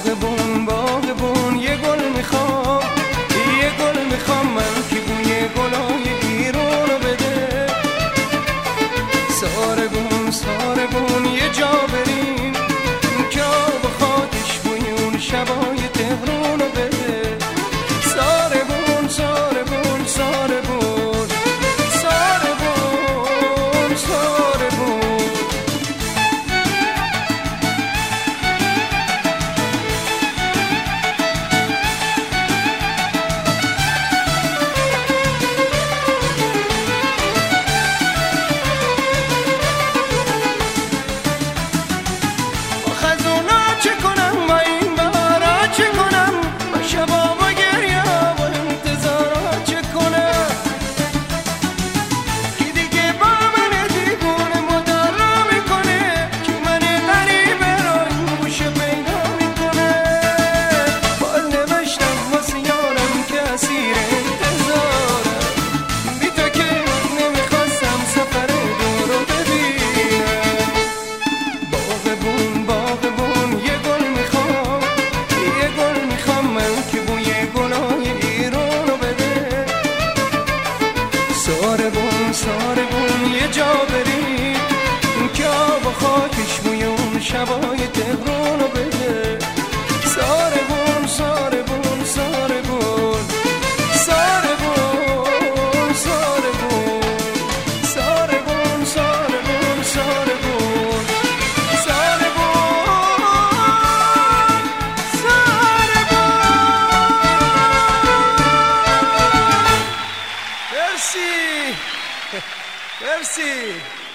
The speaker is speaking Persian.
باغبون یه گل میخوام، یه گل میخوام من که بوی گلای ایران رو بده. ساربون یه جا بریم که آب خاکش بوی اون شبای تهران رو بده. ساربون ساربون ساربون ساربون ساربون. ساربون یه جا بریم که آب و خاکش بوی اون شبای تهران رو بده. ساربون ساربون ساربون ساربون ساربون ساربون ساربون ساربون ساربون. مرسی.